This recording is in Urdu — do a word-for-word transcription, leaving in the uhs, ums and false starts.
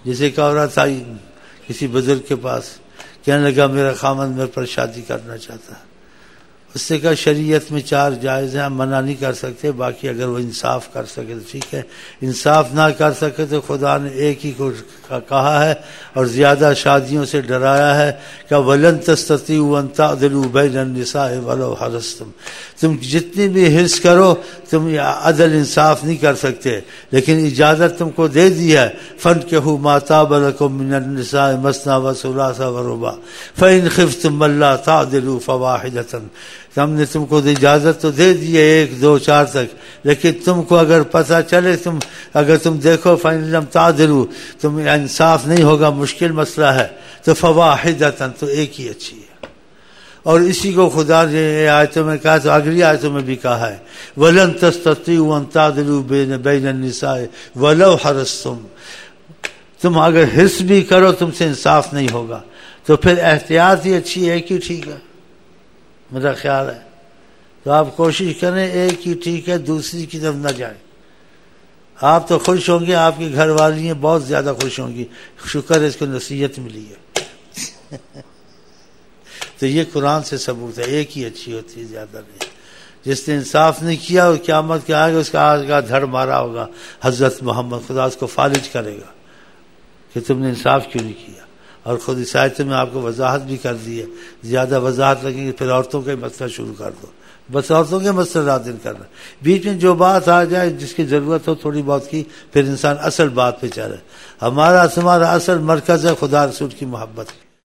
جیسے کہ عورت آئی کسی بزرگ کے پاس، کہنے لگا میرا خامند میرے پر شادی کرنا چاہتا ہے. اس سے کہا شریعت میں چار جائز ہیں، ہم منع نہیں کر سکتے، باقی اگر وہ انصاف کر سکے تو ٹھیک ہے، انصاف نہ کر سکے تو خدا نے ایک ہی کو کہا ہے اور زیادہ شادیوں سے ڈرایا ہے کہ وَلَن تَسْتَطِيعُوا أَن تَعْدِلُوا بَيْنَ النِّسَاءِ وَلَوْ حَرَصْتُمْ، تم جتنی بھی حرص کرو تم عدل انصاف نہیں کر سکتے، لیکن اجازت تم کو دے دی ہے. فَانكِحُوا مَا طَابَ لَكُم مِّنَ النِّسَاءِ مَثْنَىٰ وَثُلَاثَ وَرُبَاعَ فَإِنْ خِفْتُمْ أَلَّا تَعْدِلُوا فَوَاحِدَةً، ہم نے تم کو اجازت تو دے دی ہے ایک دو چار تک، لیکن تم کو اگر پتہ چلے، تم اگر تم دیکھو فَإِن لَمْ تَعْدِلُوا، تم انصاف نہیں ہوگا، مشکل مسئلہ ہے، تو فَوَاحِدَةً، تو ایک ہی اچھی ہے. اور اسی کو خدا نے آیتوں میں کہا تو اگلی آیتوں میں بھی کہا ہے وَلَن تَسْتَطِيعُوا أَن تَعْدِلُوا بَيْنَ النِّسَاءِ وَلَوْ حَرَصْتُمْ، تم اگر حرص بھی کرو تم سے انصاف نہیں ہوگا. تو پھر احتیاط ہی اچھی ہے، ایک ہی ٹھیک ہے میرا خیال ہے. تو آپ کوشش کریں ایک ہی ٹھیک ہے، دوسری کی طرف نہ جائیں. آپ تو خوش ہوں گے، آپ کی گھر والی ہیں بہت زیادہ خوش ہوں گی، شکر ہے اس کو نصیحت ملی ہے. تو یہ قرآن سے ثبوت ہے، ایک ہی اچھی ہوتی ہے، زیادہ نہیں. جس نے انصاف نہیں کیا اور قیامت کے آگے اس کا آج کا دھڑ مارا ہوگا حضرت محمد، خدا اس کو فالج کرے گا کہ تم نے انصاف کیوں نہیں کیا. اور خود اس آیت میں آپ کو وضاحت بھی کر دی ہے، زیادہ وضاحت لگے گی پھر عورتوں کا ہی مسئلہ شروع کر دو، بس عورتوں کے مسئلہ رات دن کرنا. بیچ میں جو بات آ جائے جس کی ضرورت ہو تھوڑی بہت کی، پھر انسان اصل بات پہ چلے. ہمارا تمہارا اصل مرکز ہے خدا رسول کی محبت.